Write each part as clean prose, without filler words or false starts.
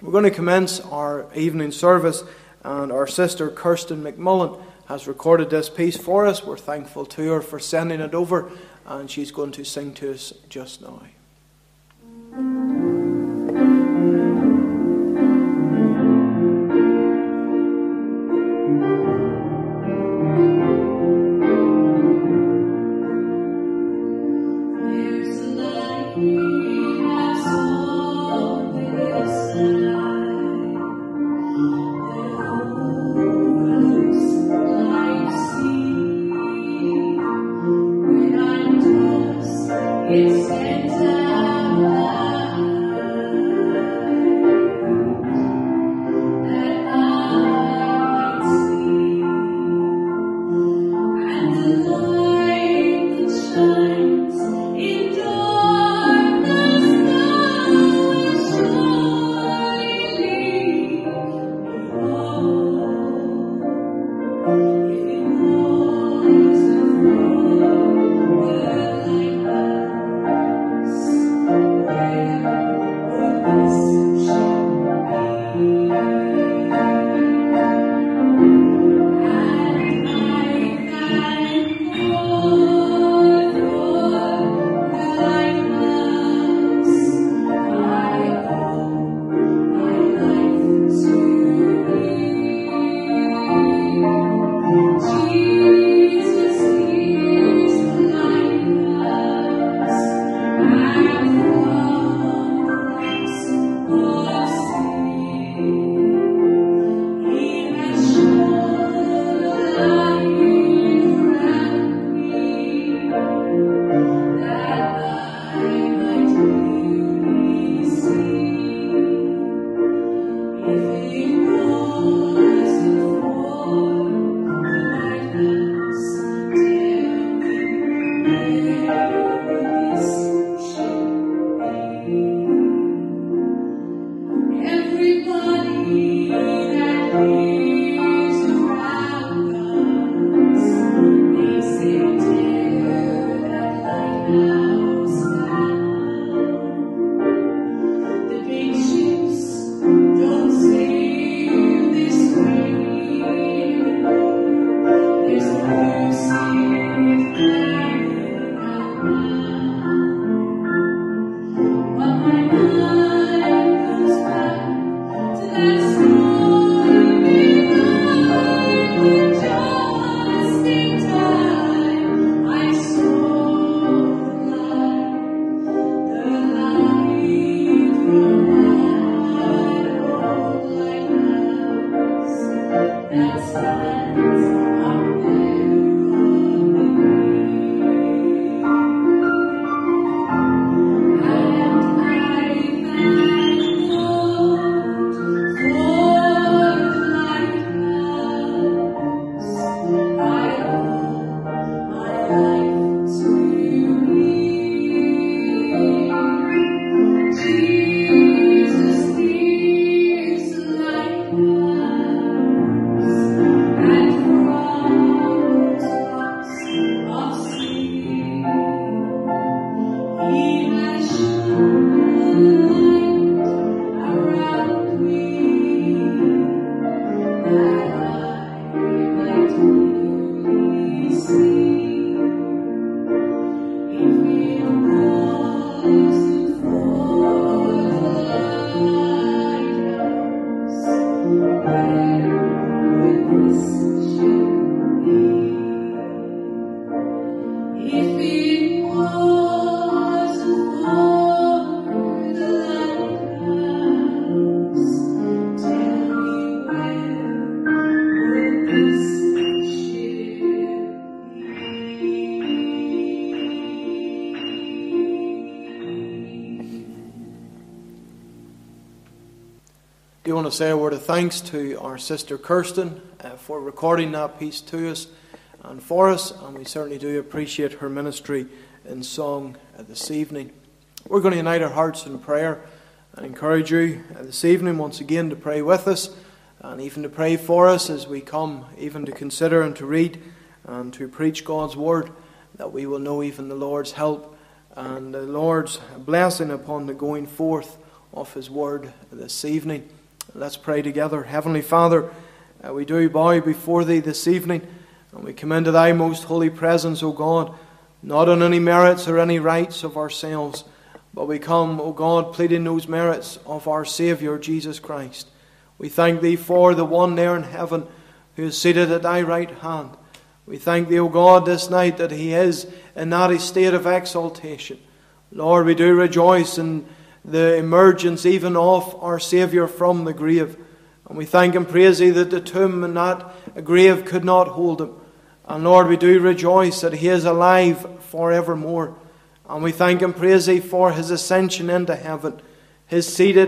We're going to commence our evening service, and our sister Kirsten McMullen has recorded this piece for us. We're thankful to her for sending it over, and she's going to sing to us just now. I want to say a word of thanks to our sister Kirsten for recording that piece to us and for us, and we certainly do appreciate her ministry in song this evening. We're going to unite our hearts in prayer and encourage you this evening once again to pray with us and even to pray for us as we come even to consider and to read and to preach God's word, that we will know even the Lord's help and the Lord's blessing upon the going forth of His Word this evening. Let's pray together. Heavenly Father, we do bow before Thee this evening, and we come into Thy most holy presence, O God, not on any merits or any rights of ourselves, but we come, O God, pleading those merits of our Saviour, Jesus Christ. We thank Thee for the one there in heaven who is seated at Thy right hand. We thank Thee, O God, this night that He is in that estate of exaltation. Lord, we do rejoice in the emergence even of our Saviour from the grave. And we thank and praise Thee that the tomb and that grave could not hold Him. And Lord, we do rejoice that He is alive forevermore. And we thank and praise Thee for His ascension into heaven, His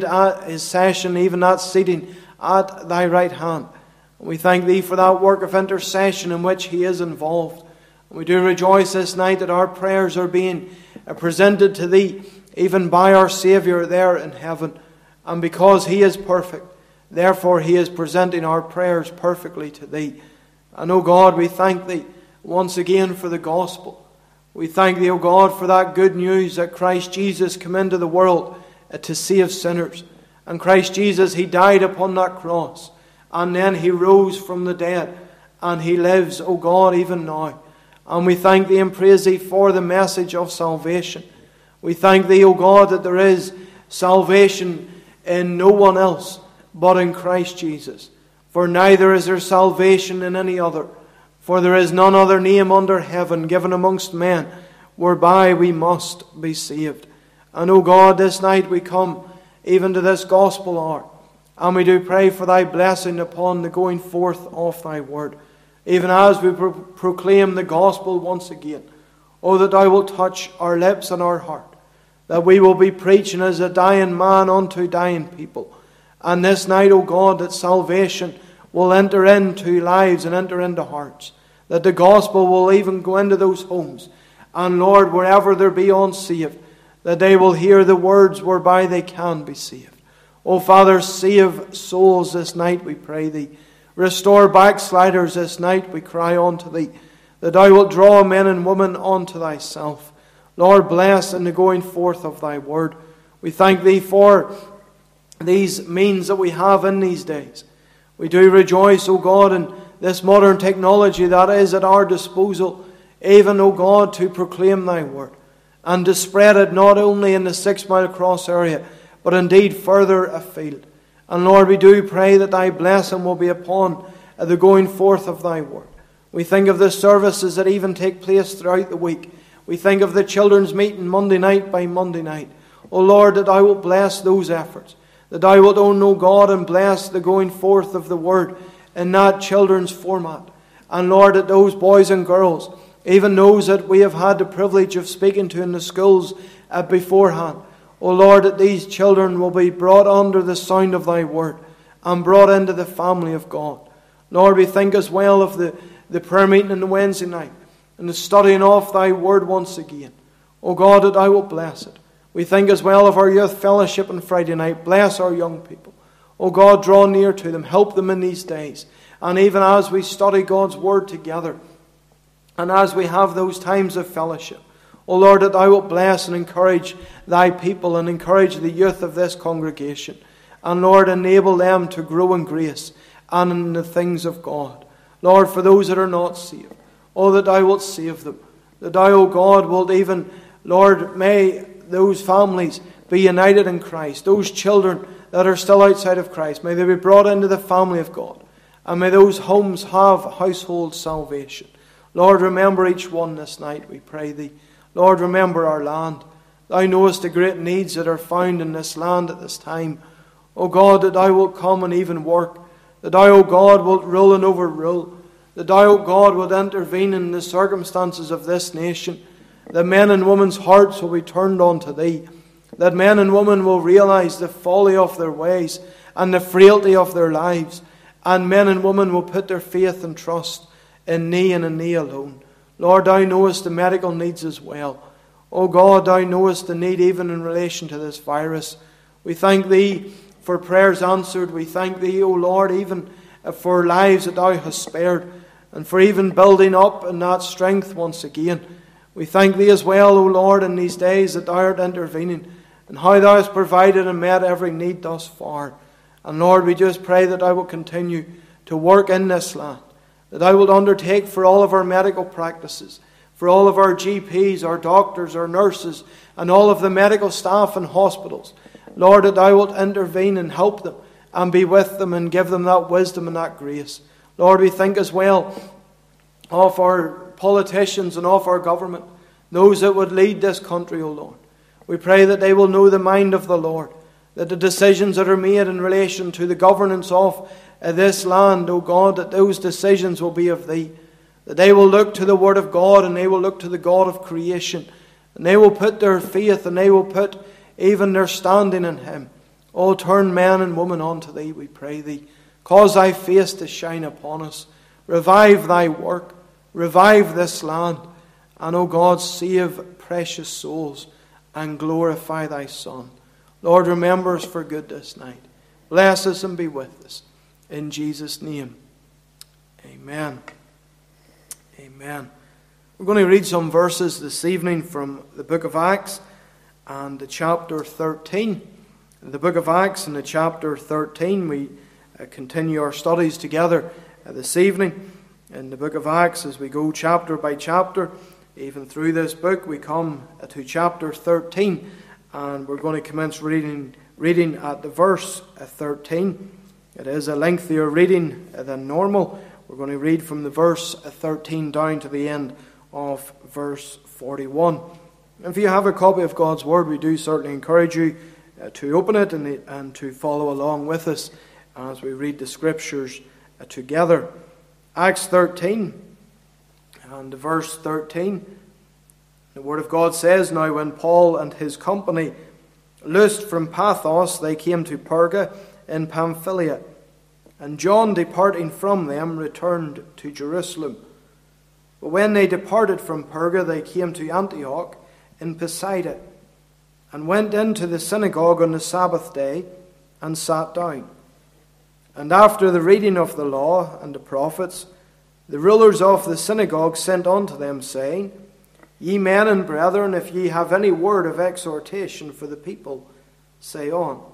session, even that seating at Thy right hand. And we thank Thee for that work of intercession in which He is involved. And we do rejoice this night that our prayers are being presented to Thee, even by our Saviour there in heaven. And because He is perfect, therefore He is presenting our prayers perfectly to Thee. And, O God, we thank Thee once again for the gospel. We thank Thee, O God, for that good news that Christ Jesus came into the world to save sinners. And Christ Jesus, He died upon that cross. And then He rose from the dead. And He lives, O God, even now. And we thank Thee and praise Thee for the message of salvation. We thank Thee, O God, that there is salvation in no one else but in Christ Jesus. For neither is there salvation in any other. For there is none other name under heaven given amongst men whereby we must be saved. And, O God, this night we come even to this gospel hour. And we do pray for Thy blessing upon the going forth of Thy word. Even as we proclaim the gospel once again. Oh, that Thou wilt touch our lips and our heart. That we will be preaching as a dying man unto dying people. And this night, O God, that salvation will enter into lives and enter into hearts. That the gospel will even go into those homes. And Lord, wherever there be unsaved, that they will hear the words whereby they can be saved. O Father, save souls this night, we pray Thee. Restore backsliders this night, we cry unto Thee. That Thou wilt draw men and women unto Thyself. Lord, bless in the going forth of Thy word. We thank Thee for these means that we have in these days. We do rejoice, O God, in this modern technology that is at our disposal, even, O God, to proclaim Thy word and to spread it not only in the 6 Mile Cross area, but indeed further afield. And Lord, we do pray that Thy blessing will be upon the going forth of Thy word. We think of the services that even take place throughout the week. We think of the children's meeting Monday night by Monday night. O Lord, that Thou wilt bless those efforts. That Thou wilt, O no God, and bless the going forth of the word in that children's format. And Lord, that those boys and girls, even those that we have had the privilege of speaking to in the schools beforehand, O Lord, that these children will be brought under the sound of Thy word and brought into the family of God. Lord, we think as well of the prayer meeting on the Wednesday night and the studying of Thy word once again. O God, that Thou wilt bless it. We think as well of our youth fellowship on Friday night. Bless our young people. O God, draw near to them. Help them in these days. And even as we study God's word together, and as we have those times of fellowship, O Lord, that Thou wilt bless and encourage Thy people and encourage the youth of this congregation. And Lord, enable them to grow in grace and in the things of God. Lord, for those that are not saved, oh, that Thou wilt save them. That Thou, O God, wilt even, Lord, may those families be united in Christ. Those children that are still outside of Christ, may they be brought into the family of God. And may those homes have household salvation. Lord, remember each one this night, we pray Thee. Lord, remember our land. Thou knowest the great needs that are found in this land at this time. O God, that Thou wilt come and even work. That Thou, O God, wilt rule and overrule. That Thou, O God, wilt intervene in the circumstances of this nation. That men and women's hearts will be turned unto Thee. That men and women will realize the folly of their ways and the frailty of their lives. And men and women will put their faith and trust in Thee and in Thee alone. Lord, Thou knowest the medical needs as well. O God, Thou knowest the need even in relation to this virus. We thank Thee for prayers answered. We thank Thee, O Lord, even for lives that Thou hast spared, and for even building up in that strength once again. We thank Thee as well, O Lord, in these days that Thou art intervening, and how thou hast provided and met every need thus far. And Lord, we just pray that thou wilt continue to work in this land, that thou wilt undertake for all of our medical practices, for all of our GPs, our doctors, our nurses, and all of the medical staff in hospitals. Lord, that thou wilt intervene and help them and be with them and give them that wisdom and that grace. Lord, we think as well of our politicians and of our government, those that would lead this country, O Lord. We pray that they will know the mind of the Lord, that the decisions that are made in relation to the governance of this land, O God, that those decisions will be of Thee, that they will look to the Word of God and they will look to the God of creation, and they will put their faith and they will put even their standing in Him. Oh, turn men and women unto Thee, we pray Thee. Cause Thy face to shine upon us. Revive Thy work. Revive this land. And, O God, save precious souls and glorify Thy Son. Lord, remember us for good this night. Bless us and be with us. In Jesus' name, amen. Amen. We're going to read some verses this evening from the book of Acts and the chapter 13. In the book of Acts and the chapter 13, we continue our studies together this evening. In the book of Acts, as we go chapter by chapter, even through this book, we come to chapter 13, and we're going to commence reading at the verse 13. It is a lengthier reading than normal. We're going to read from the verse 13 down to the end of verse 41. If you have a copy of God's Word, we do certainly encourage you to open it and to follow along with us as we read the Scriptures together. Acts 13 and verse 13. The Word of God says, Now when Paul and his company loosed from Paphos, they came to Perga in Pamphylia. And John, departing from them, returned to Jerusalem. But when they departed from Perga, they came to Antioch in Pisidia, and went into the synagogue on the Sabbath day, and sat down. And after the reading of the law and the prophets, the rulers of the synagogue sent unto them, saying, Ye men and brethren, if ye have any word of exhortation for the people, say on.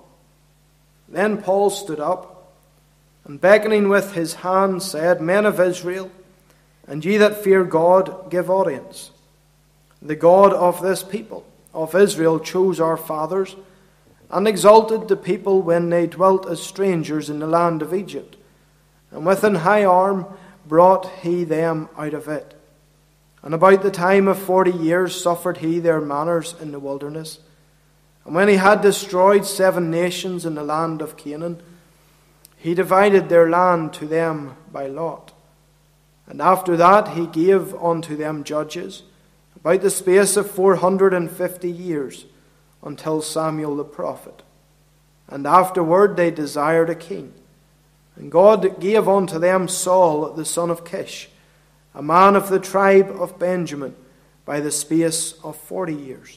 Then Paul stood up, and beckoning with his hand said, Men of Israel, and ye that fear God, give audience. The God of this people, of Israel, chose our fathers, and exalted the people when they dwelt as strangers in the land of Egypt, and with an high arm brought he them out of it. And about the time of 40 years suffered he their manners in the wilderness. And when he had destroyed 7 nations in the land of Canaan, he divided their land to them by lot. And after that he gave unto them judges, about the space of 450 years, until Samuel the prophet. And afterward they desired a king. And God gave unto them Saul the son of Kish, a man of the tribe of Benjamin, by the space of 40 years.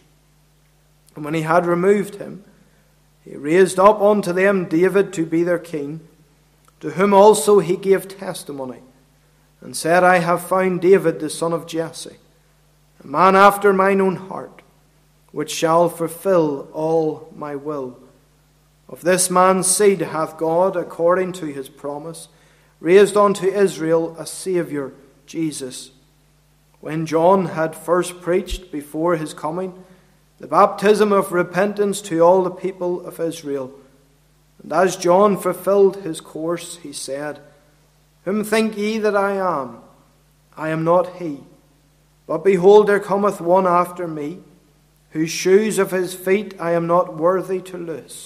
And when he had removed him, he raised up unto them David to be their king, to whom also he gave testimony, and said, I have found David the son of Jesse, a man after mine own heart, which shall fulfill all my will. Of this man's seed hath God, according to his promise, raised unto Israel a Saviour, Jesus. When John had first preached before his coming the baptism of repentance to all the people of Israel, and as John fulfilled his course, he said, Whom think ye that I am? I am not he. But behold, there cometh one after me, whose shoes of his feet I am not worthy to loose.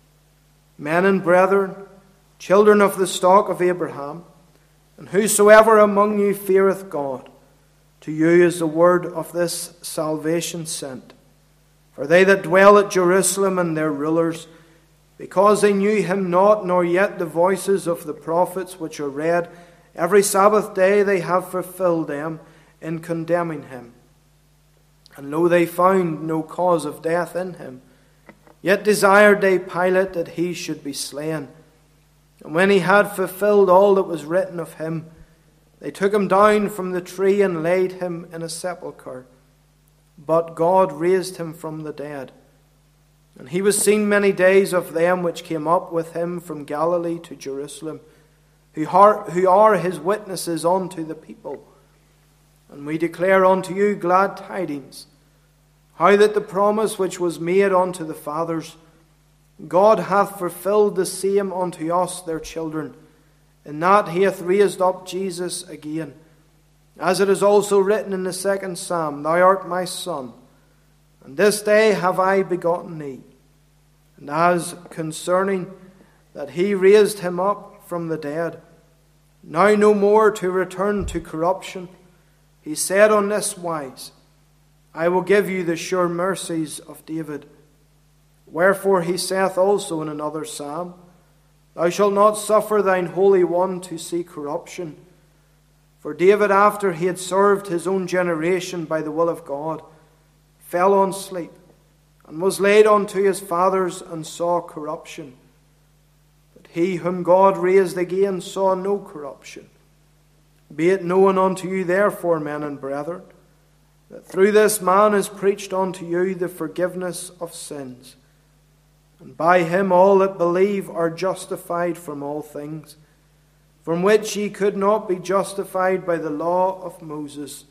Men and brethren, children of the stock of Abraham, and whosoever among you feareth God, to you is the word of this salvation sent. For they that dwell at Jerusalem and their rulers, because they knew him not, nor yet the voices of the prophets which are read every Sabbath day, they have fulfilled them in condemning him. And lo, they found no cause of death in him. Yet desired they Pilate that he should be slain. And when he had fulfilled all that was written of him, they took him down from the tree and laid him in a sepulchre. But God raised him from the dead. And he was seen many days of them which came up with him from Galilee to Jerusalem, who are his witnesses unto the people. And we declare unto you glad tidings, how that the promise which was made unto the fathers, God hath fulfilled the same unto us their children, in that he hath raised up Jesus again. As it is also written in the 2nd Psalm, Thou art my Son, and this day have I begotten thee. And as concerning that he raised him up from the dead, now no more to return to corruption, he said on this wise, I will give you the sure mercies of David. Wherefore he saith also in another psalm, Thou shalt not suffer thine Holy One to see corruption. For David, after he had served his own generation by the will of God, fell on sleep, and was laid unto his fathers, and saw corruption. But he whom God raised again saw no corruption. Be it known unto you therefore, men and brethren, that through this man is preached unto you the forgiveness of sins. And by him all that believe are justified from all things, from which ye could not be justified by the law of Moses.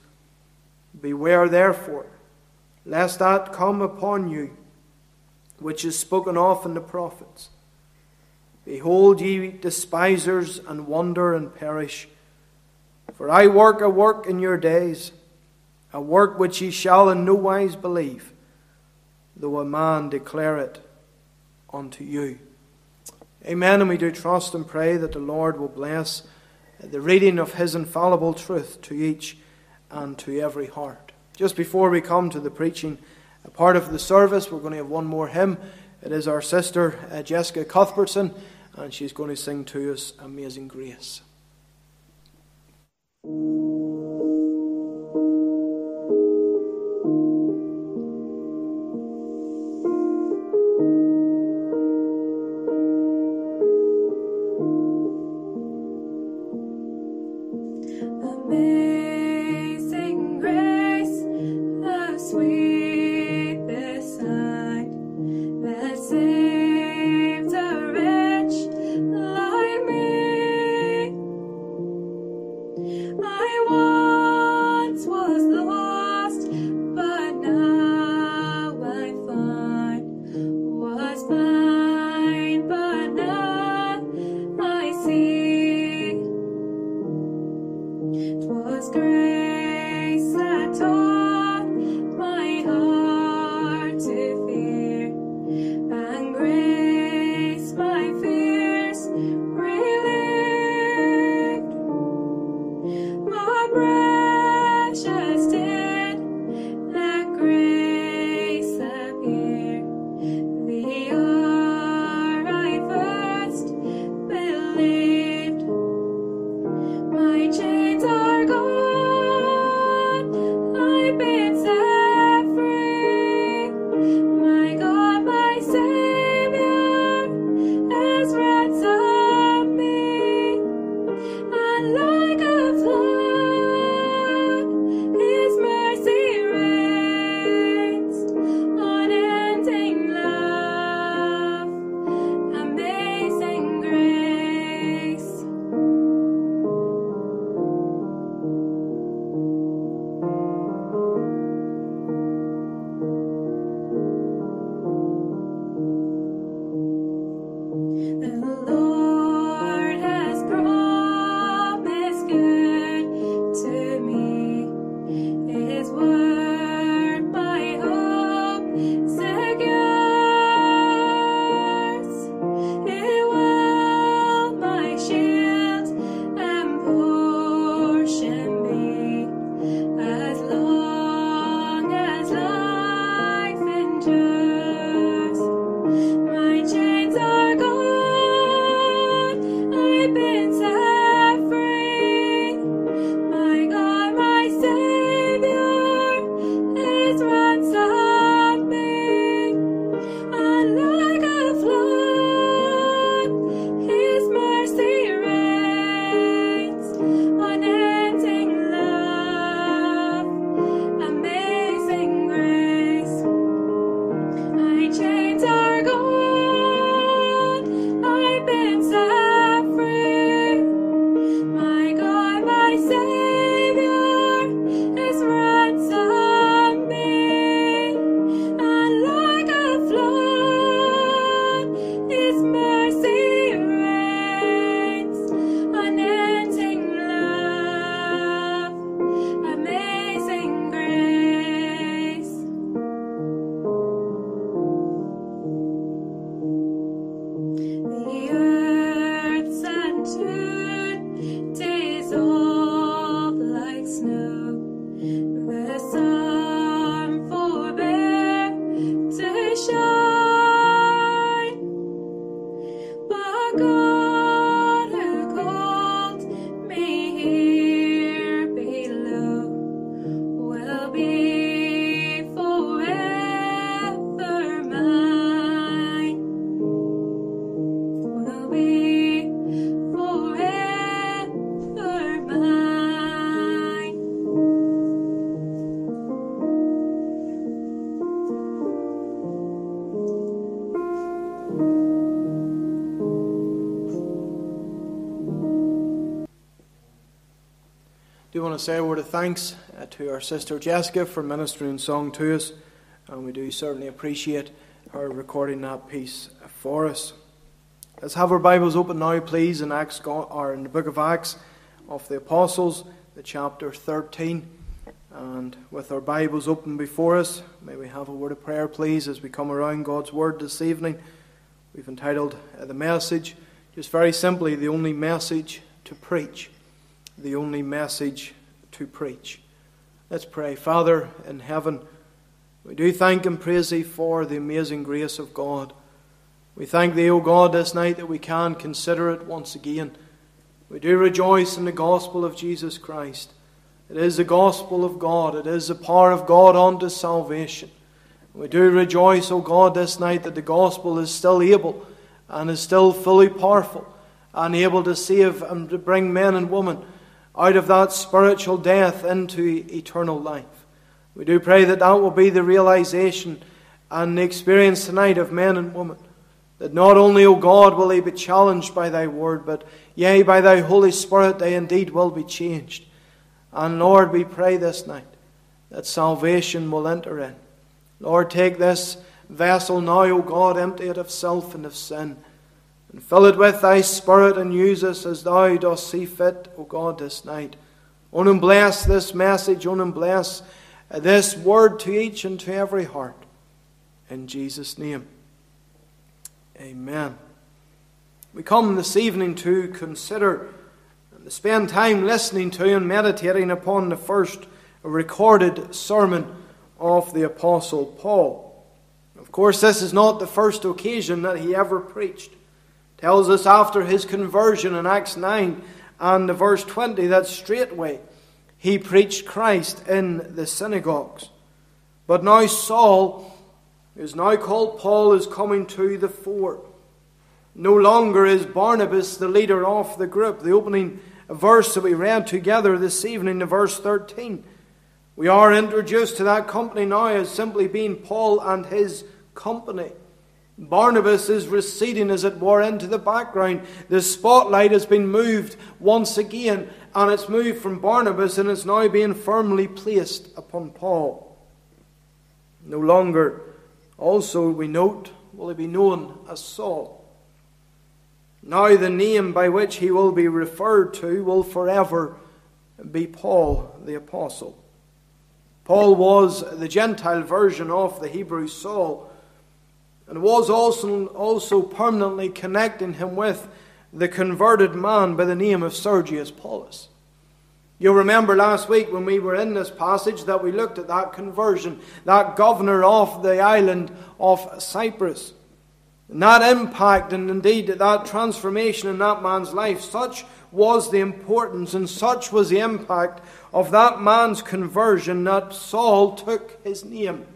Beware therefore, lest that come upon you, which is spoken of in the prophets. Behold, ye despisers, and wonder and perish. For I work a work in your days, a work which ye shall in no wise believe, though a man declare it unto you. Amen. And we do trust and pray that the Lord will bless the reading of his infallible truth to each and to every heart. Just before we come to the preaching part of the service, we're going to have one more hymn. It is our sister Jessica Cuthbertson, and she's going to sing to us Amazing Grace. Amazing grace, the sweetest sight, that saved a wretch like me. do want to say a word of thanks to our sister Jessica for ministering song to us, and we do certainly appreciate her recording that piece for us. Let's have our Bibles open now, please, in in the book of Acts of the Apostles, the chapter 13. And with our Bibles open before us, may we have a word of prayer, please, as we come around God's Word this evening. We've entitled the message, just very simply, the only message to preach. The only message to preach. Let's pray. Father in heaven, we do thank and praise Thee for the amazing grace of God. We thank Thee, O God, this night that we can consider it once again. We do rejoice in the gospel of Jesus Christ. It is the gospel of God. It is the power of God unto salvation. We do rejoice, O God, this night that the gospel is still able and is still fully powerful and able to save and to bring men and women out of that spiritual death into eternal life. We do pray that that will be the realization and the experience tonight of men and women. That not only, O God, will they be challenged by Thy word, but yea, by Thy Holy Spirit they indeed will be changed. And Lord, we pray this night that salvation will enter in. Lord, take this vessel now, O God, empty it of self and of sin, and fill it with Thy Spirit, and use us as Thou dost see fit, O God, this night. On and bless this message, on and bless this word to each and to every heart. In Jesus' name, amen. We come this evening to consider and to spend time listening to and meditating upon the first recorded sermon of the Apostle Paul. Of course, this is not the first occasion that he ever preached. It tells us after his conversion in Acts 9 and verse 20 that straightway he preached Christ in the synagogues. But now Saul, who is now called Paul, is coming to the fore. No longer is Barnabas the leader of the group. The opening verse that we read together this evening, the verse 13, we are introduced to that company now as simply being Paul and his company. Barnabas is receding, as it were, into the background. The spotlight has been moved once again, and it's moved from Barnabas and it's now being firmly placed upon Paul. No longer, also we note, will he be known as Saul. Now the name by which he will be referred to will forever be Paul the Apostle. Paul was the Gentile version of the Hebrew Saul, and was also permanently connecting him with the converted man by the name of Sergius Paulus. You'll remember last week when we were in this passage that we looked at that conversion, that governor of the island of Cyprus. And that impact and indeed that transformation in that man's life, such was the importance and such was the impact of that man's conversion that Saul took his name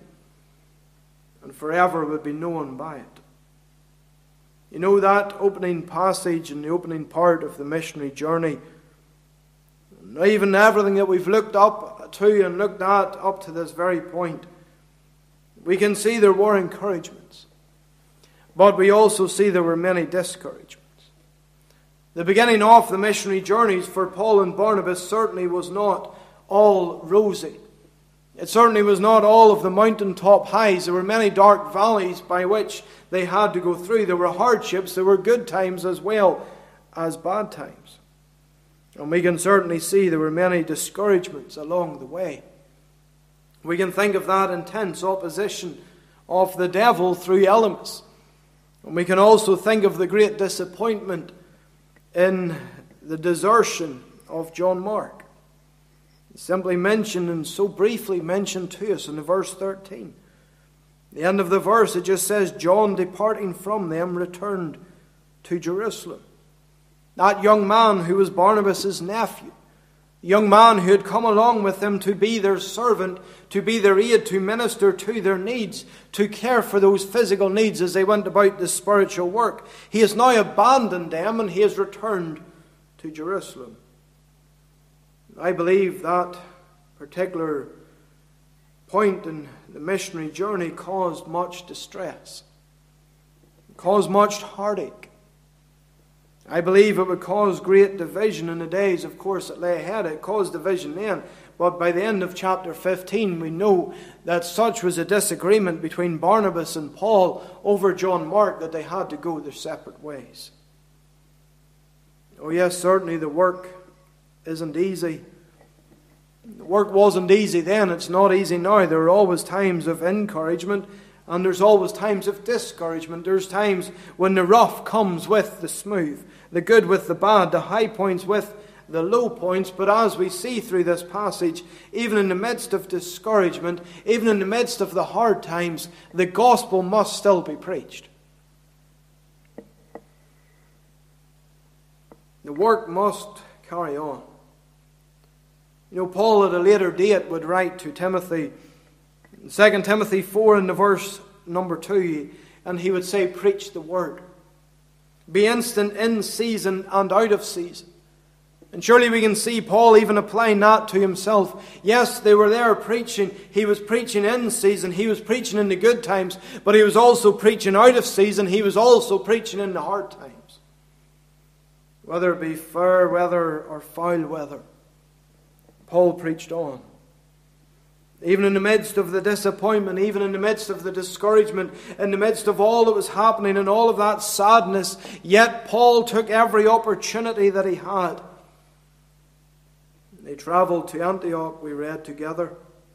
and forever would be known by it. You know, that opening passage and the opening part of the missionary journey, and even everything that we've looked up to and looked at up to this very point, we can see there were encouragements. But we also see there were many discouragements. The beginning of the missionary journeys for Paul and Barnabas certainly was not all rosy. It certainly was not all of the mountaintop highs. There were many dark valleys by which they had to go through. There were hardships. There were good times as well as bad times. And we can certainly see there were many discouragements along the way. We can think of that intense opposition of the devil through Elymas. And we can also think of the great disappointment in the desertion of John Mark. It's simply mentioned and so briefly mentioned to us in the verse 13. The end of the verse, it just says, John departing from them returned to Jerusalem. That young man who was Barnabas' nephew, the young man who had come along with them to be their servant, to be their aid, to minister to their needs, to care for those physical needs as they went about the spiritual work. He has now abandoned them and he has returned to Jerusalem. I believe that particular point in the missionary journey caused much distress, caused much heartache. I believe it would cause great division in the days, of course, that lay ahead. It caused division then. But by the end of chapter 15, we know that such was a disagreement between Barnabas and Paul over John Mark that they had to go their separate ways. Oh yes, certainly the work isn't easy. The work wasn't easy then. It's not easy now. There are always times of encouragement and there's always times of discouragement. There's times when the rough comes with the smooth, the good with the bad, the high points with the low points. But as we see through this passage, even in the midst of discouragement, even in the midst of the hard times, the gospel must still be preached. The work must carry on. You know, Paul at a later date would write to Timothy, 2 Timothy 4 in the verse number 2, and he would say, preach the word. Be instant in season and out of season. And surely we can see Paul even applying that to himself. Yes, they were there preaching. He was preaching in season. He was preaching in the good times. But he was also preaching out of season. He was also preaching in the hard times. Whether it be fair weather or foul weather, Paul preached on. Even in the midst of the disappointment, even in the midst of the discouragement, in the midst of all that was happening and all of that sadness, yet Paul took every opportunity that he had. They travelled to Antioch, we read together.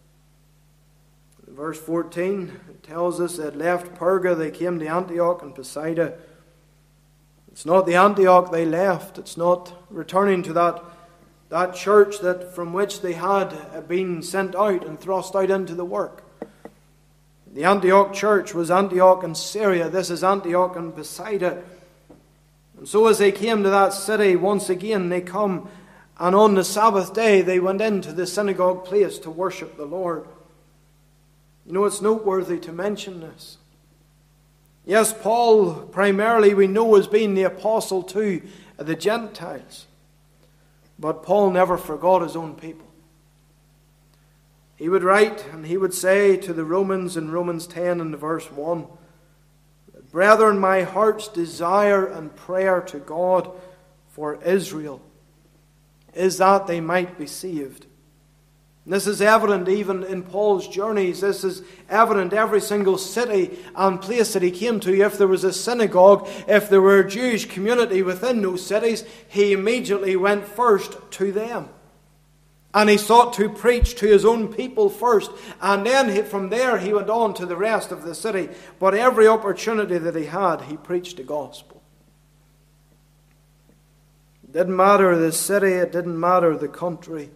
In verse 14, it tells us they had left Perga, they came to Antioch and Pisidia. It's not the Antioch they left, it's not returning to that church that from which they had been sent out and thrust out into the work. The Antioch church was Antioch in Syria. This is Antioch in Pisidia. And so as they came to that city, once again they come, and on the Sabbath day they went into the synagogue place to worship the Lord. You know, it's noteworthy to mention this. Yes, Paul primarily we know as being the apostle to the Gentiles. But Paul never forgot his own people. He would write and he would say to the Romans in Romans 10 and verse 1, Brethren, my heart's desire and prayer to God for Israel is that they might be saved. And this is evident even in Paul's journeys. This is evident every single city and place that he came to. If there was a synagogue, if there were a Jewish community within those cities, he immediately went first to them. And he sought to preach to his own people first. And then from there he went on to the rest of the city. But every opportunity that he had, he preached the gospel. It didn't matter the city, it didn't matter the country.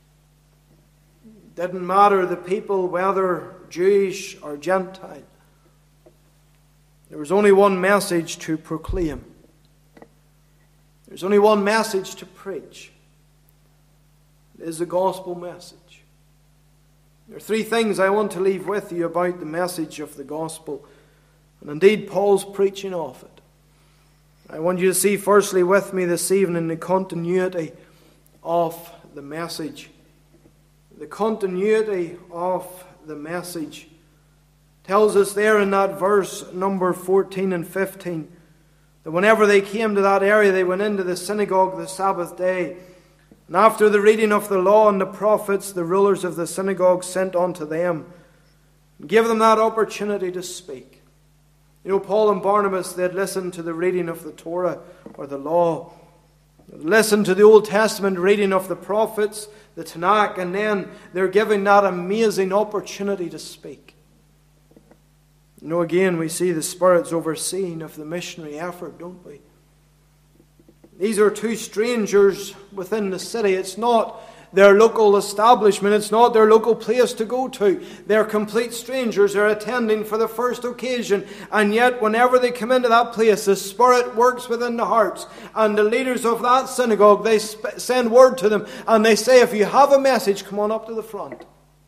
Didn't matter the people, whether Jewish or Gentile. There was only one message to proclaim. There's only one message to preach. It is the gospel message. There are three things I want to leave with you about the message of the gospel, and indeed Paul's preaching of it. I want you to see firstly with me this evening the continuity of the message. The continuity of the message tells us there in that verse number 14 and 15 that whenever they came to that area, they went into the synagogue the Sabbath day. And after the reading of the law and the prophets, the rulers of the synagogue sent unto them and gave them that opportunity to speak. You know, Paul and Barnabas, they had listened to the reading of the Torah or the law. Listen to the Old Testament reading of the prophets, the Tanakh, and then they're given that amazing opportunity to speak. You know, again, we see the Spirit's overseeing of the missionary effort, don't we? These are two strangers within the city. It's not their local establishment. It's not their local place to go to. They're complete strangers. They're attending for the first occasion. And yet, whenever they come into that place, the Spirit works within the hearts. And the leaders of that synagogue, they send word to them. And they say, if you have a message, come on up to the front.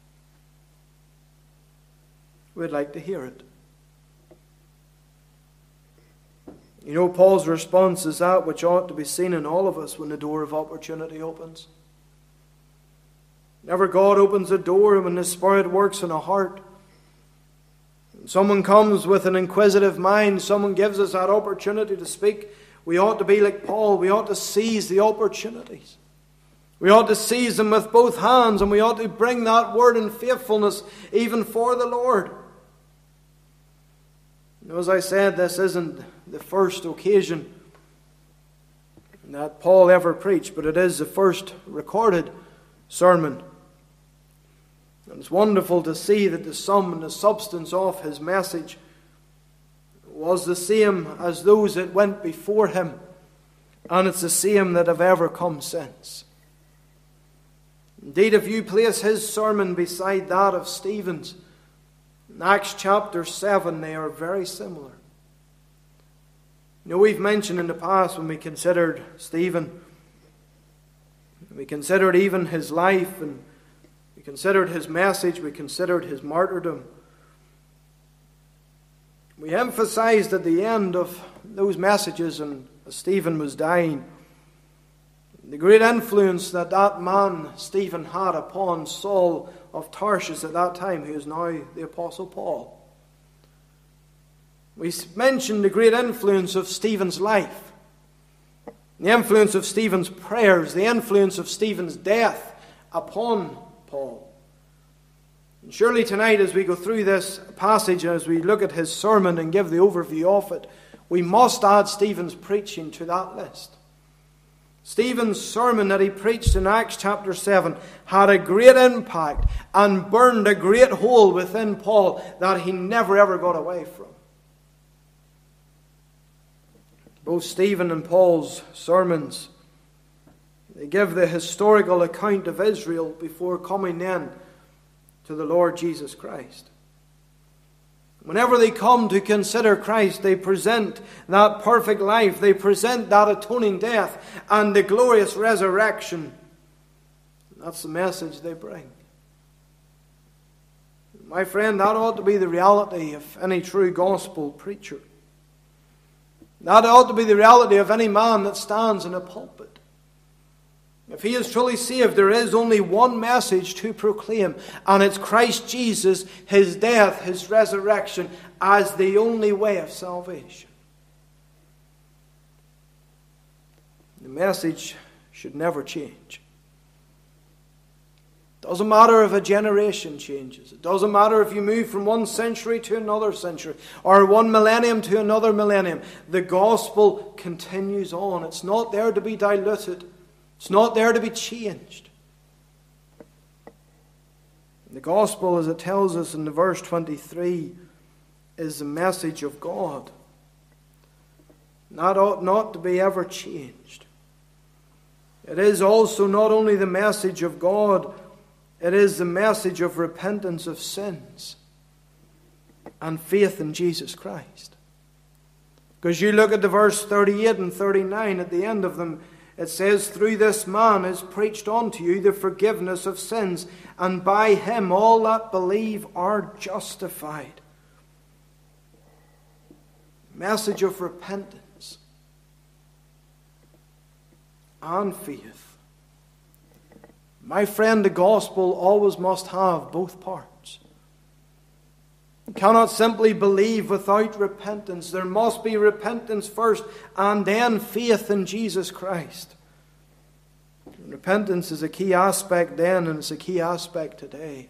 We'd like to hear it. You know, Paul's response is that which ought to be seen in all of us when the door of opportunity opens. Whenever God opens a door and when the Spirit works in a heart, someone comes with an inquisitive mind, someone gives us that opportunity to speak, We ought to be like Paul. We ought to seize the opportunities. We ought to seize them with both hands, and we ought to bring that word in faithfulness even for the Lord. As I said, this isn't the first occasion that Paul ever preached, but it is the first recorded sermon. And it's wonderful to see that the sum and the substance of his message was the same as those that went before him, and it's the same that have ever come since. Indeed, if you place his sermon beside that of Stephen's, in Acts chapter 7, they are very similar. We've mentioned in the past when we considered Stephen, we considered even his life, and we considered his message, we considered his martyrdom. We emphasized at the end of those messages, and as Stephen was dying, the great influence that that man, Stephen, had upon Saul of Tarsus at that time, who is now the Apostle Paul. We mentioned the great influence of Stephen's life, the influence of Stephen's prayers, the influence of Stephen's death upon Paul. And surely tonight, as we go through this passage, as we look at his sermon and give the overview of it, we must add Stephen's preaching to that list. Stephen's sermon that he preached in Acts chapter 7 had a great impact and burned a great hole within Paul that he never ever got away from. Both Stephen and Paul's sermons, they give the historical account of Israel before coming then to the Lord Jesus Christ. Whenever they come to consider Christ, they present that perfect life, they present that atoning death and the glorious resurrection. That's the message they bring. My friend, that ought to be the reality of any true gospel preacher. That ought to be the reality of any man that stands in a pulpit. If he is truly saved, there is only one message to proclaim, and it's Christ Jesus, his death, his resurrection, as the only way of salvation. The message should never change. It doesn't matter if a generation changes. It doesn't matter if you move from one century to another century, or one millennium to another millennium. The gospel continues on. It's not there to be diluted. It's not there to be changed. The gospel, as it tells us in the verse 23, is the message of God. That ought not to be ever changed. It is also not only the message of God, it is the message of repentance of sins and faith in Jesus Christ. Because you look at the verse 38 and 39, at the end of them, it says, "Through this man is preached unto you the forgiveness of sins, and by him all that believe are justified." Message of repentance and faith. My friend, the gospel always must have both parts. You cannot simply believe without repentance. There must be repentance first and then faith in Jesus Christ. Repentance is a key aspect then, and it's a key aspect today.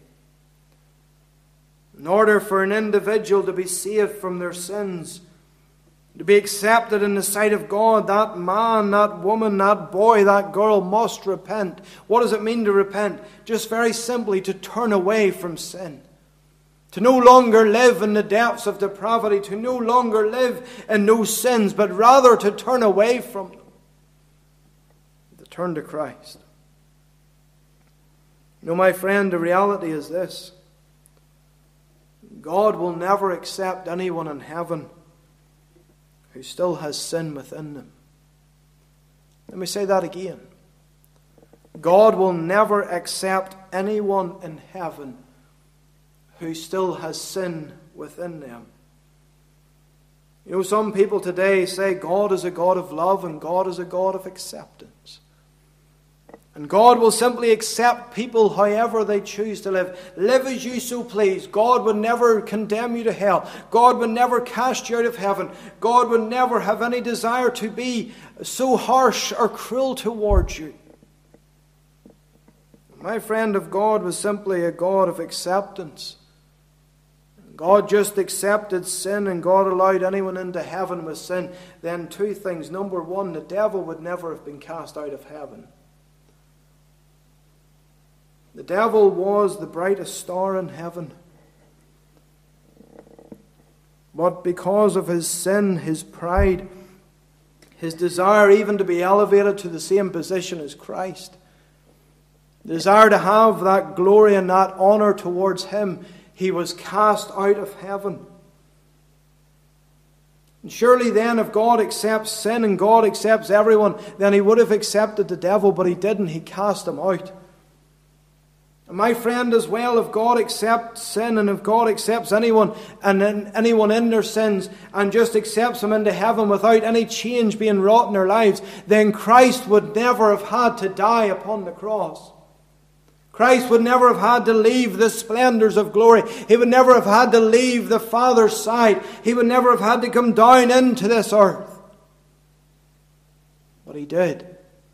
In order for an individual to be saved from their sins, to be accepted in the sight of God, that man, that woman, that boy, that girl must repent. What does it mean to repent? Just very simply to turn away from sin. To no longer live in the depths of depravity, to no longer live in those sins, but rather to turn away from them. To turn to Christ. My friend, the reality is this. God will never accept anyone in heaven who still has sin within them. Let me say that again. God will never accept anyone in heaven who still has sin within them. Some people today say God is a God of love and God is a God of acceptance. And God will simply accept people however they choose to live. Live as you so please. God would never condemn you to hell. God would never cast you out of heaven. God would never have any desire to be so harsh or cruel towards you. My friend, if God was simply a God of acceptance, God just accepted sin and God allowed anyone into heaven with sin, then two things. Number one, the devil would never have been cast out of heaven. The devil was the brightest star in heaven. But because of his sin, his pride, his desire even to be elevated to the same position as Christ, the desire to have that glory and that honor towards him, he was cast out of heaven. And surely then, if God accepts sin and God accepts everyone, then he would have accepted the devil, but he didn't. He cast him out. And my friend, as well, if God accepts sin and if God accepts anyone and anyone in their sins and just accepts them into heaven without any change being wrought in their lives, then Christ would never have had to die upon the cross. Christ would never have had to leave the splendors of glory. He would never have had to leave the Father's side. He would never have had to come down into this earth. But he did.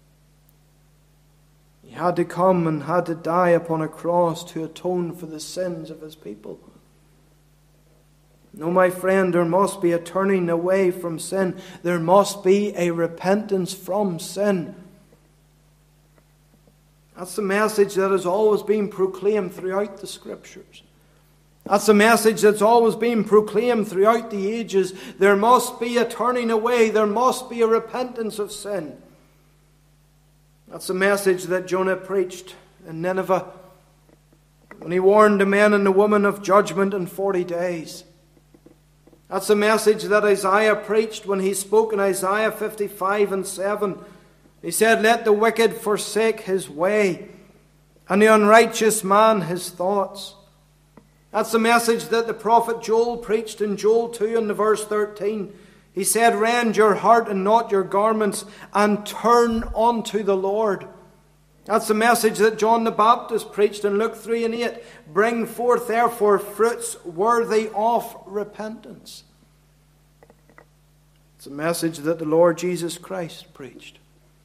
He had to come and had to die upon a cross to atone for the sins of his people. No, my friend, there must be a turning away from sin. There must be a repentance from sin. That's the message that has always been proclaimed throughout the Scriptures. That's the message that's always been proclaimed throughout the ages. There must be a turning away. There must be a repentance of sin. That's the message that Jonah preached in Nineveh when he warned the men and the women of judgment in 40 days. That's the message that Isaiah preached when he spoke in Isaiah 55:7. He said, "Let the wicked forsake his way, and the unrighteous man his thoughts." That's the message that the prophet Joel preached in Joel 2 and verse 13. He said, "Rend your heart and not your garments, and turn unto the Lord." That's the message that John the Baptist preached in Luke 3:8. "Bring forth therefore fruits worthy of repentance." It's a message that the Lord Jesus Christ preached.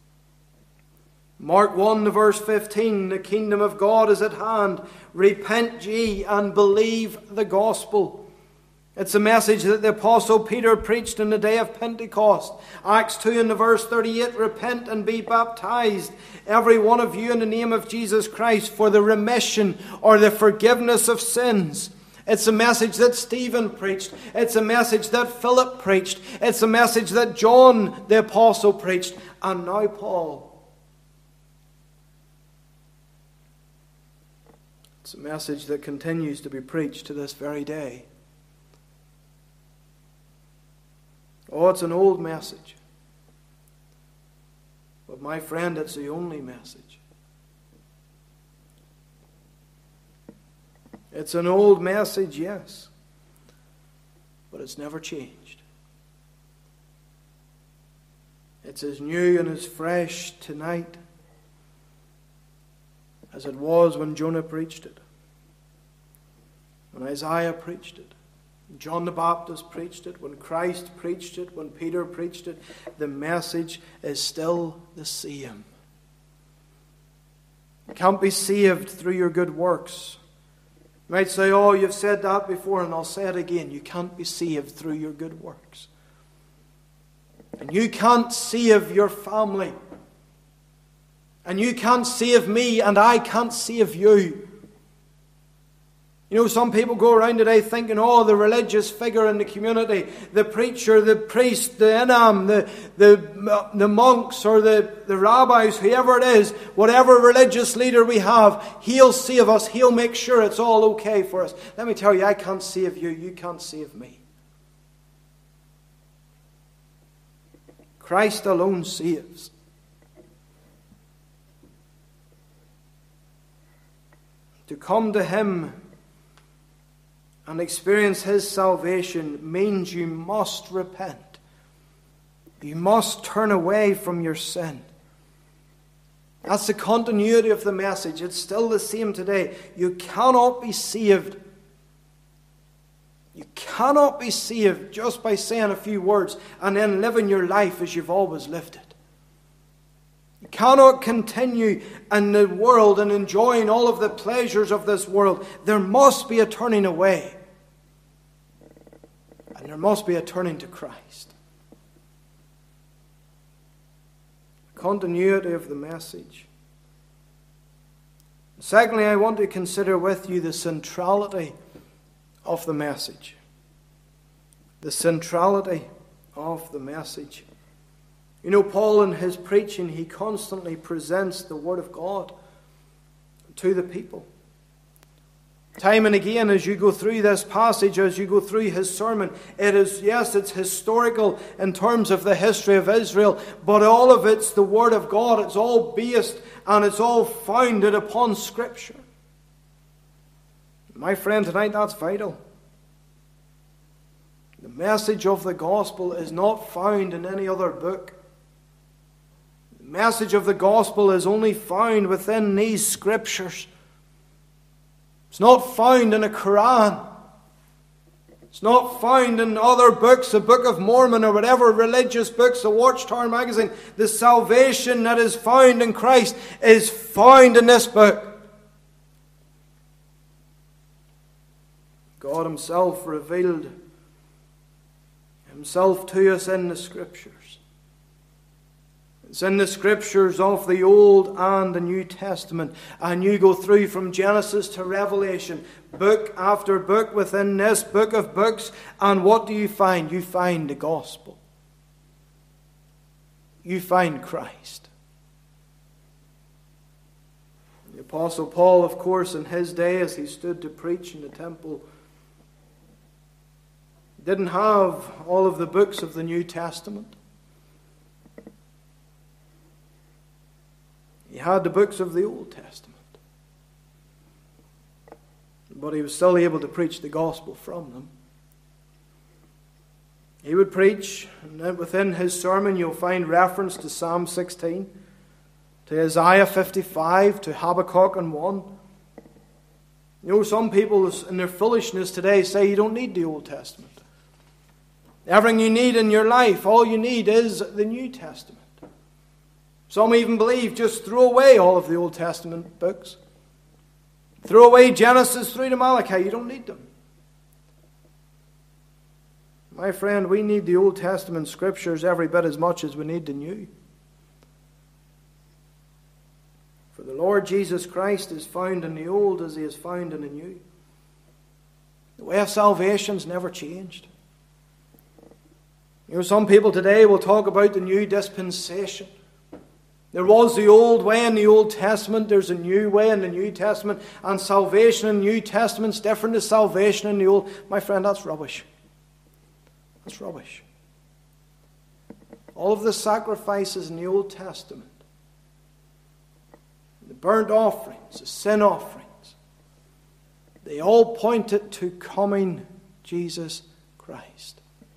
Mark 1 verse 15, "The kingdom of God is at hand. Repent ye and believe the gospel." It's a message that the Apostle Peter preached in the day of Pentecost. Acts 2 and verse 38, "Repent and be baptized, every one of you, in the name of Jesus Christ, for the remission or the forgiveness of sins." It's a message that Stephen preached. It's a message that Philip preached. It's a message that John the Apostle preached. And now Paul. It's a message that continues to be preached to this very day. Oh, it's an old message. But my friend, it's the only message. It's an old message, yes. But it's never changed. It's as new and as fresh tonight as it was when Jonah preached it, when Isaiah preached it, when John the Baptist preached it, when Christ preached it, when Peter preached it. The message is still the same. You can't be saved through your good works. You might say, "Oh, you've said that before," and I'll say it again. You can't be saved through your good works. And you can't save your family. And you can't save me, and I can't save you. You know, some people go around today thinking, "Oh, the religious figure in the community, the preacher, the priest, the imam, the monks, or the rabbis, whoever it is, whatever religious leader we have, he'll save us. He'll make sure it's all okay for us." Let me tell you, I can't save you. You can't save me. Christ alone saves. To come to Him and experience His salvation means you must repent. You must turn away from your sin. That's the continuity of the message. It's still the same today. You cannot be saved. You cannot be saved just by saying a few words and then living your life as you've always lived it. You cannot continue in the world and enjoying all of the pleasures of this world. There must be a turning away. And there must be a turning to Christ. Continuity of the message. Secondly, I want to consider with you the centrality of the message. The centrality of the message. You know, Paul in his preaching, he constantly presents the Word of God to the people. Time and again, as you go through this passage, as you go through his sermon, it's historical in terms of the history of Israel, but all of it's the Word of God. It's all based and it's all founded upon Scripture. My friend, tonight that's vital. The message of the gospel is not found in any other book. The message of the gospel is only found within these Scriptures. It's not found in a Quran. It's not found in other books, the Book of Mormon or whatever religious books, the Watchtower magazine. The salvation that is found in Christ is found in this book. God Himself revealed Himself to us in the Scriptures. It's in the Scriptures of the Old and the New Testament. And you go through from Genesis to Revelation, book after book within this book of books. And what do you find? You find the gospel. You find Christ. The Apostle Paul, of course, in his day as he stood to preach in the temple, didn't have all of the books of the New Testament. He had the books of the Old Testament. But he was still able to preach the gospel from them. He would preach, and within his sermon you'll find reference to Psalm 16, to Isaiah 55, to Habakkuk and 1. You know, some people in their foolishness today say you don't need the Old Testament. Everything you need in your life, all you need is the New Testament. Some even believe just throw away all of the Old Testament books. Throw away Genesis through to Malachi. You don't need them. My friend, we need the Old Testament Scriptures every bit as much as we need the New. For the Lord Jesus Christ is found in the Old as He is found in the New. The way of salvation's never changed. You know, some people today will talk about the new dispensation. There was the old way in the Old Testament, there's a new way in the New Testament, and salvation in the New Testament is different to salvation in the Old. My friend, that's rubbish. That's rubbish. All of the sacrifices in the Old Testament, the burnt offerings, the sin offerings, they all pointed to coming Jesus Christ.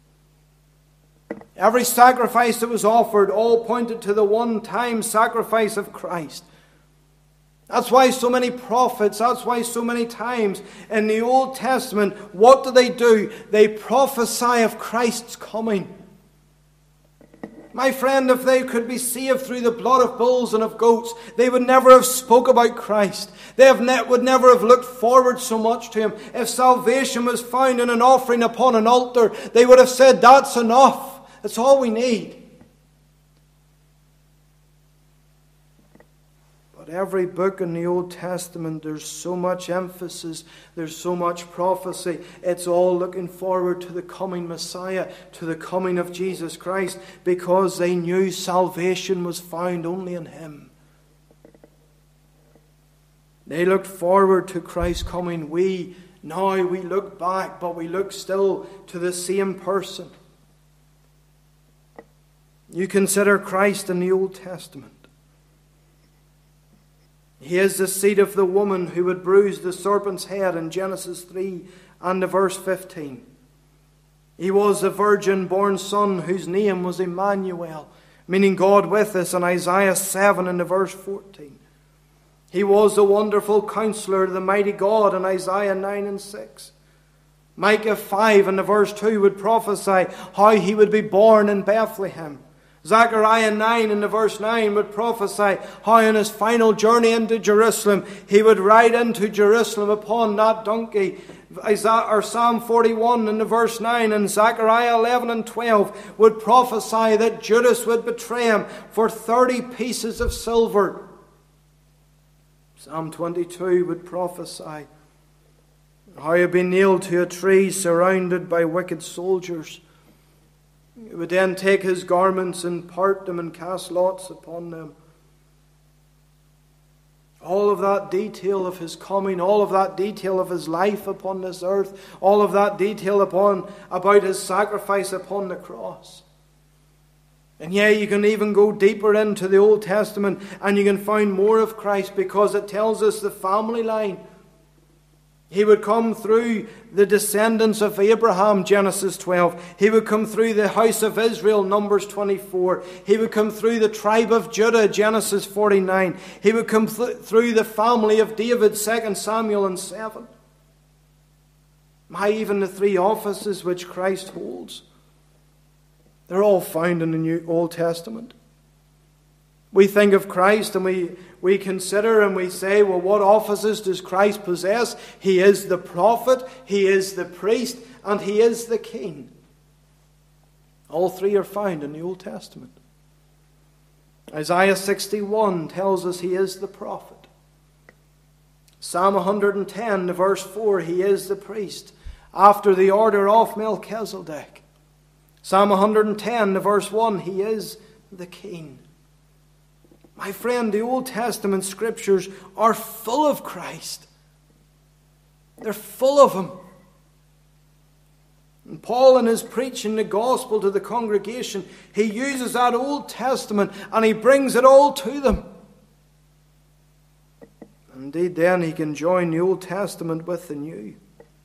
Every sacrifice that was offered all pointed to the one-time sacrifice of Christ. That's why so many prophets, that's why so many times in the Old Testament, what do? They prophesy of Christ's coming. My friend, if they could be saved through the blood of bulls and of goats, they would never have spoke about Christ. They would never have looked forward so much to Him. If salvation was found in an offering upon an altar, they would have said, that's enough. That's all we need. But every book in the Old Testament, there's so much emphasis, there's so much prophecy. It's all looking forward to the coming Messiah, to the coming of Jesus Christ, because they knew salvation was found only in Him. They looked forward to Christ's coming. Now we look back, but we look still to the same person. You consider Christ in the Old Testament. He is the seed of the woman who would bruise the serpent's head in Genesis 3 and verse 15. He was a virgin-born son whose name was Emmanuel, meaning God with us, in Isaiah 7 and verse 14. He was the wonderful counselor, the mighty God, in Isaiah 9 and 6. Micah 5 and verse 2 would prophesy how he would be born in Bethlehem. Zechariah 9 and verse 9 would prophesy how in his final journey into Jerusalem he would ride into Jerusalem upon that donkey. Psalm 41 and verse 9 and Zechariah 11 and 12 would prophesy that Judas would betray him for 30 pieces of silver. Psalm 22 would prophesy how he had been nailed to a tree surrounded by wicked soldiers. He would then take his garments and part them and cast lots upon them. All of that detail of his coming, all of that detail of his life upon this earth, all of that detail about his sacrifice upon the cross. And yeah, you can even go deeper into the Old Testament and you can find more of Christ, because it tells us the family line. He would come through the descendants of Abraham, Genesis 12. He would come through the house of Israel, Numbers 24. He would come through the tribe of Judah, Genesis 49. He would come through the family of David, 2 Samuel and 7. Even the 3 offices which Christ holds, they're all found in the New Old Testament. We think of Christ and we consider and we say, well, what offices does Christ possess? He is the prophet, he is the priest, and he is the king. All 3 are found in the Old Testament. Isaiah 61 tells us he is the prophet. Psalm 110, verse 4, he is the priest, after the order of Melchizedek. Psalm 110, verse 1, he is the king. My friend, the Old Testament scriptures are full of Christ. They're full of him. And Paul, in his preaching the gospel to the congregation, he uses that Old Testament and he brings it all to them. Indeed, then he can join the Old Testament with the New.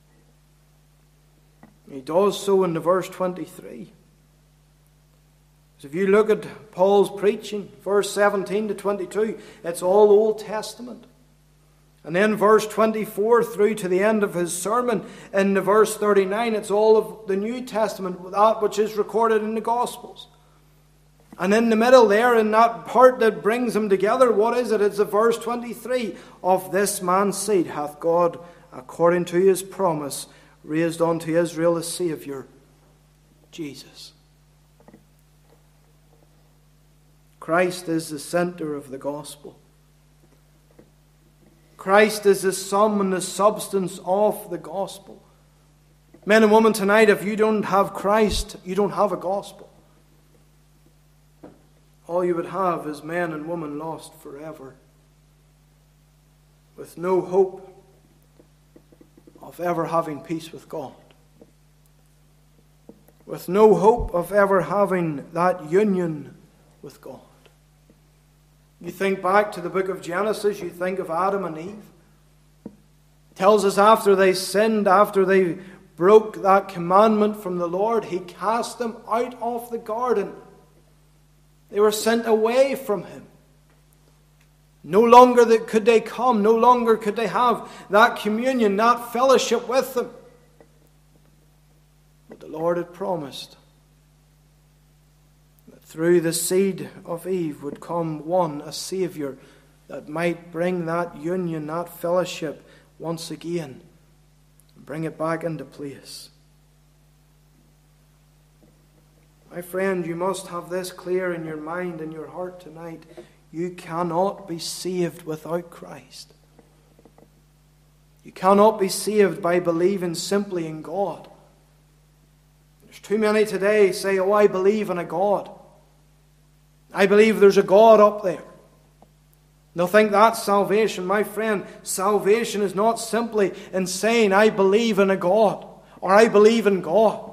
He does so in the verse 23. So if you look at Paul's preaching, verse 17 to 22, it's all Old Testament. And then verse 24 through to the end of his sermon, in the verse 39, it's all of the New Testament, that which is recorded in the Gospels. And in the middle there, in that part that brings them together, what is it? It's the verse 23. Of this man's seed hath God, according to his promise, raised unto Israel a Saviour, Jesus. Christ is the center of the gospel. Christ is the sum and the substance of the gospel. Men and women, tonight, if you don't have Christ, you don't have a gospel. All you would have is men and women lost forever, with no hope of ever having peace with God, with no hope of ever having that union with God. You think back to the book of Genesis, you think of Adam and Eve. It tells us after they sinned, after they broke that commandment from the Lord, he cast them out of the garden. They were sent away from him. No longer could they come, no longer could they have that communion, that fellowship with them. But the Lord had promised that through the seed of Eve would come one, a Saviour, that might bring that union, that fellowship once again, and bring it back into place. My friend, you must have this clear in your mind and your heart tonight. You cannot be saved without Christ. You cannot be saved by believing simply in God. There's too many today say, oh, I believe in a God. I believe there's a God up there. They'll think that's salvation. My friend, salvation is not simply in saying, I believe in a God, or I believe in God.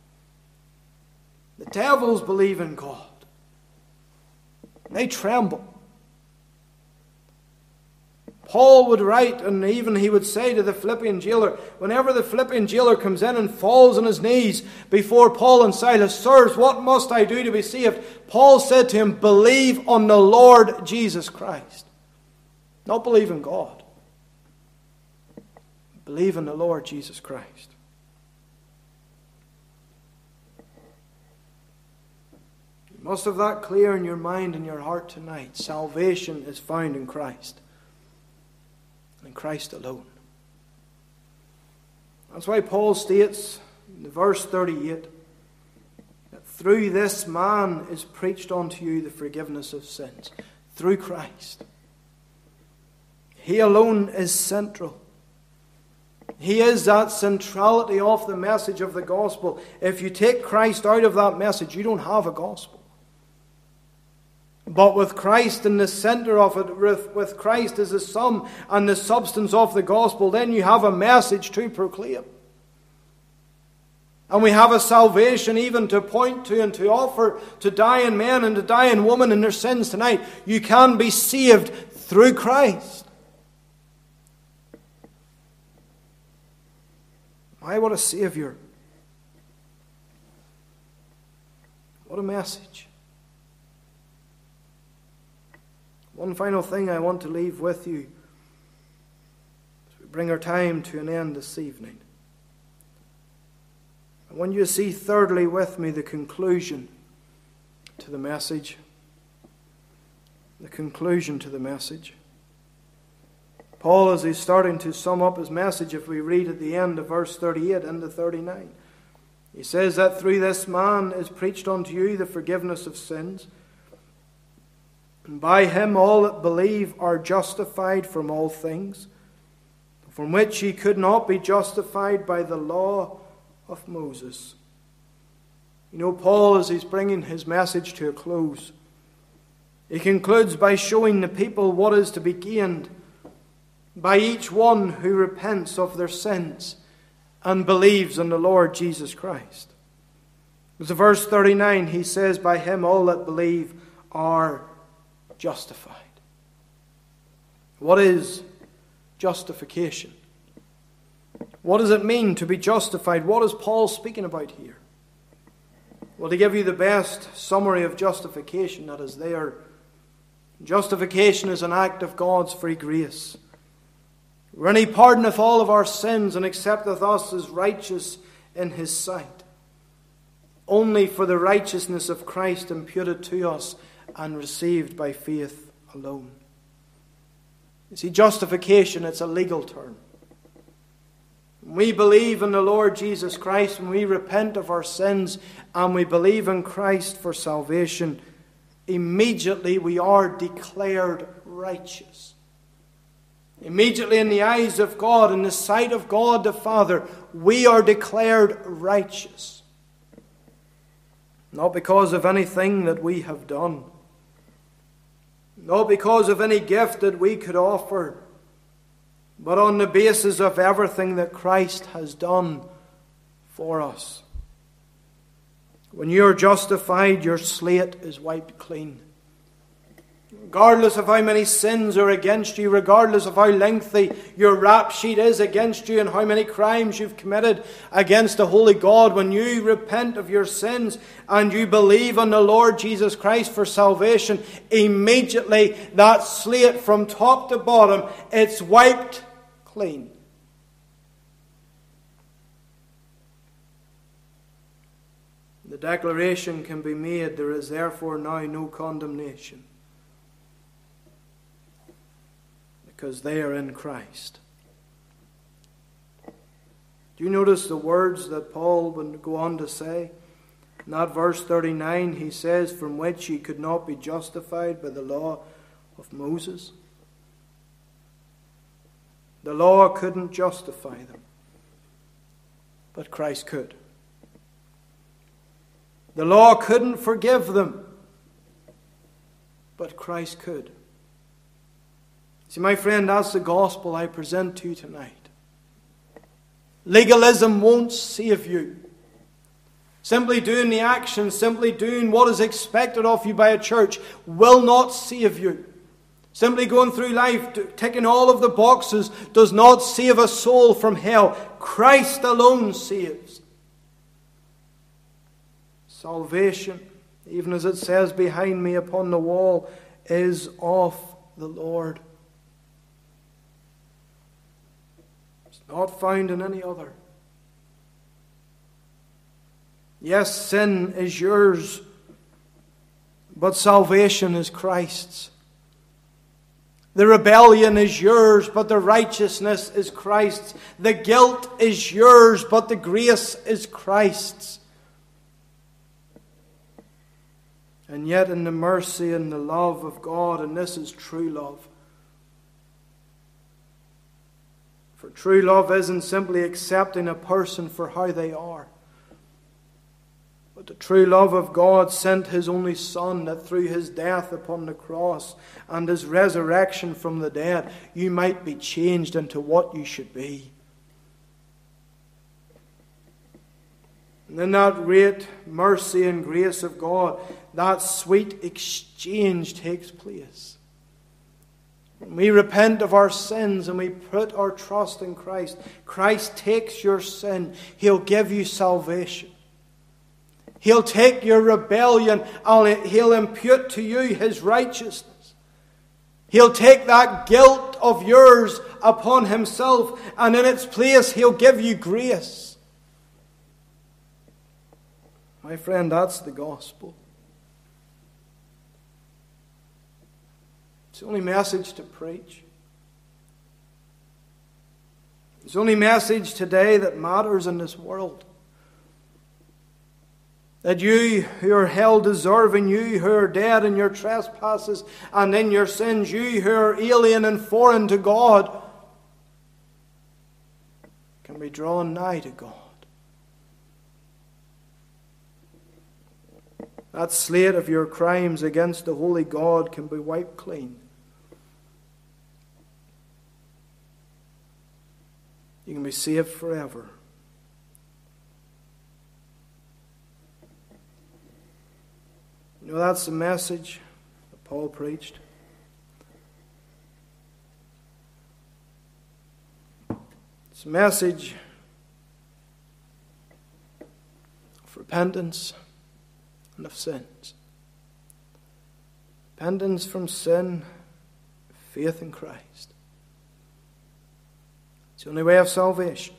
The devils believe in God. They tremble. Paul would write, and even he would say to the Philippian jailer, whenever the Philippian jailer comes in and falls on his knees before Paul and Silas, "Sirs, what must I do to be saved?" Paul said to him, "Believe on the Lord Jesus Christ." Not believe in God. Believe in the Lord Jesus Christ. You must have that clear in your mind and your heart tonight. Salvation is found in Christ. And Christ alone. That's why Paul states in verse 38 that through this man is preached unto you the forgiveness of sins. Through Christ. He alone is central. He is that centrality of the message of the gospel. If you take Christ out of that message, you don't have a gospel. But with Christ in the center of it, with Christ as the sum and the substance of the gospel, then you have a message to proclaim. And we have a salvation even to point to and to offer to dying men and to dying women in their sins tonight. You can be saved through Christ. Why, what a Savior. What a message. One final thing I want to leave with you as we bring our time to an end this evening. I want you to see thirdly with me the conclusion to the message. The conclusion to the message. Paul, as he's starting to sum up his message, if we read at the end of verse 38 and 39, he says that through this man is preached unto you the forgiveness of sins. And by him all that believe are justified from all things, from which ye could not be justified by the law of Moses. You know, Paul, as he's bringing his message to a close, he concludes by showing the people what is to be gained by each one who repents of their sins and believes in the Lord Jesus Christ. Because in verse 39 he says, by him all that believe are justified. What is justification? What does it mean to be justified? What is Paul speaking about here? Well, to give you the best summary of justification that is there, justification is an act of God's free grace, wherein he pardoneth all of our sins and accepteth us as righteous in his sight, only for the righteousness of Christ imputed to us and received by faith alone. You see, justification, it's a legal term. When we believe in the Lord Jesus Christ, when we repent of our sins and we believe in Christ for salvation, immediately we are declared righteous. Immediately in the eyes of God, in the sight of God the Father, we are declared righteous. Not because of anything that we have done, not because of any gift that we could offer, but on the basis of everything that Christ has done for us. When you are justified, your slate is wiped clean. Regardless of how many sins are against you, regardless of how lengthy your rap sheet is against you and how many crimes you've committed against the holy God, when you repent of your sins and you believe on the Lord Jesus Christ for salvation, immediately that slate from top to bottom, it's wiped clean. The declaration can be made, there is therefore now no condemnation, because they are in Christ. Do you notice the words that Paul would go on to say? In that verse 39, he says, from which ye could not be justified by the law of Moses. The law couldn't justify them, but Christ could. The law couldn't forgive them, but Christ could. See, my friend, that's the gospel I present to you tonight. Legalism won't save you. Simply doing the action, simply doing what is expected of you by a church will not save you. Simply going through life, ticking all of the boxes, does not save a soul from hell. Christ alone saves. Salvation, even as it says behind me upon the wall, is of the Lord. It's not found in any other. Yes, sin is yours, but salvation is Christ's. The rebellion is yours, but the righteousness is Christ's. The guilt is yours, but the grace is Christ's. And yet in the mercy and the love of God, and this is true love. For true love isn't simply accepting a person for how they are. But the true love of God sent His only Son, that through His death upon the cross and His resurrection from the dead, you might be changed into what you should be. And in that great mercy and grace of God, that sweet exchange takes place. When we repent of our sins and we put our trust in Christ, Christ takes your sin. He'll give you salvation. He'll take your rebellion and He'll impute to you His righteousness. He'll take that guilt of yours upon Himself, and in its place He'll give you grace. My friend, that's the gospel. It's the only message to preach. It's the only message today that matters in this world. That you who are hell deserving, you who are dead in your trespasses and in your sins, you who are alien and foreign to God, can be drawn nigh to God. That slate of your crimes against the holy God can be wiped clean. You can be saved forever. You know, that's the message that Paul preached. It's a message of repentance and of sins. Repentance from sin, faith in Christ. It's the only way of salvation.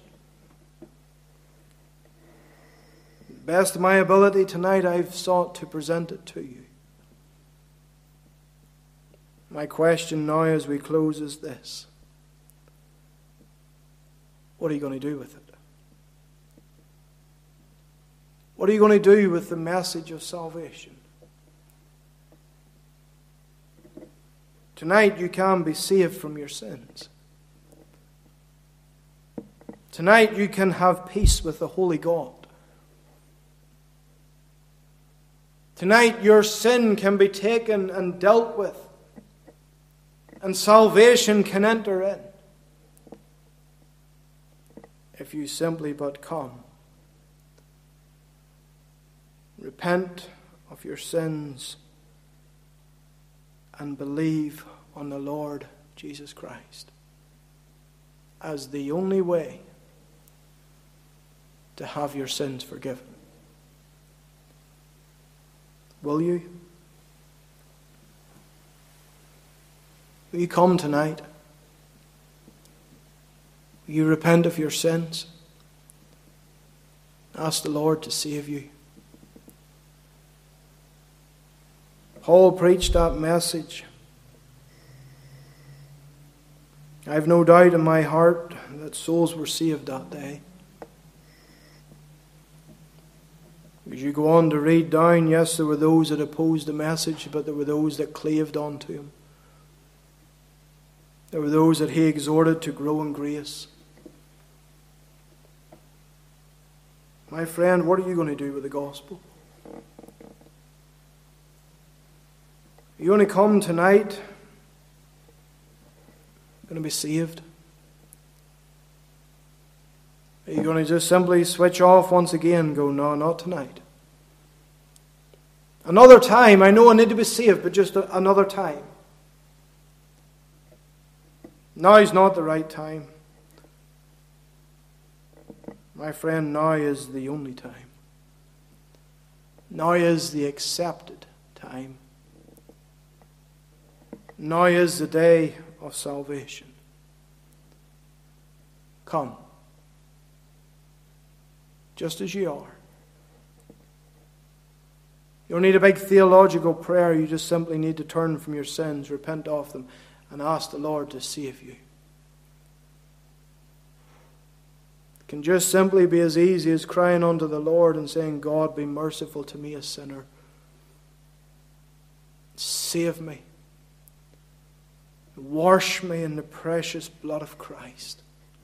To the best of my ability tonight, I've sought to present it to you. My question now as we close is this: what are you going to do with it? What are you going to do with the message of salvation? Tonight you can be saved from your sins. Tonight you can have peace with the Holy God. Tonight your sin can be taken and dealt with, and salvation can enter in. If you simply but come. Repent of your sins and believe on the Lord Jesus Christ as the only way to have your sins forgiven. Will you? Will you come tonight? Will you repent of your sins? Ask the Lord to save you. Paul preached that message. I have no doubt in my heart that souls were saved that day. As you go on to read down, yes, there were those that opposed the message, but there were those that claved onto him. There were those that he exhorted to grow in grace. My friend, what are you going to do with the gospel? Are you going to come tonight? Going to be saved? Are you going to just simply switch off once again and go, no, not tonight? Another time, I know I need to be saved, but just another time. Now is not the right time. My friend, now is the only time. Now is the accepted time. Now is the day of salvation. Come, just as you are. You don't need a big theological prayer. You just simply need to turn from your sins, repent of them, and ask the Lord to save you. It can just simply be as easy as crying unto the Lord and saying, God, be merciful to me, a sinner. Save me. Wash me in the precious blood of Christ.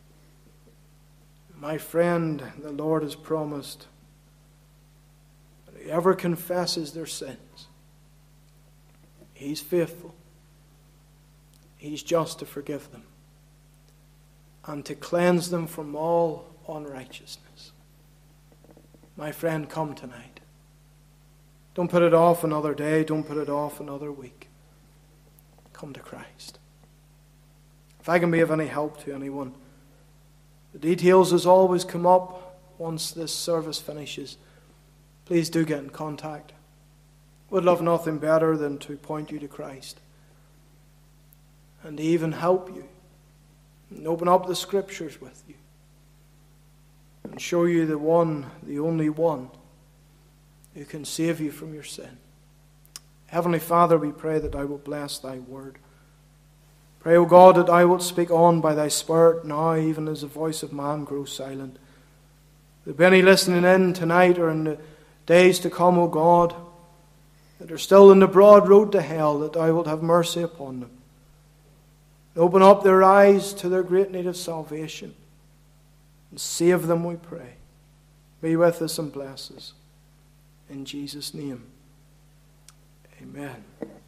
My friend, the Lord has promised that whoever confesses their sins, He's faithful. He's just to forgive them and to cleanse them from all unrighteousness. My friend, come tonight. Don't put it off another day. Don't put it off another week. Come to Christ. If I can be of any help to anyone, the details as always come up once this service finishes. Please do get in contact. Would love nothing better than to point you to Christ and to even help you and open up the Scriptures with you and show you the one, the only one who can save you from your sin. Heavenly Father, we pray that Thou wilt bless Thy word. Pray, O God, that Thou wilt speak on by Thy Spirit now, even as the voice of man grows silent. There be any listening in tonight or in the days to come, O God, that are still in the broad road to hell, that Thou wilt have mercy upon them. Open up their eyes to their great need of salvation. And save them, we pray. Be with us and bless us. In Jesus' name, amen.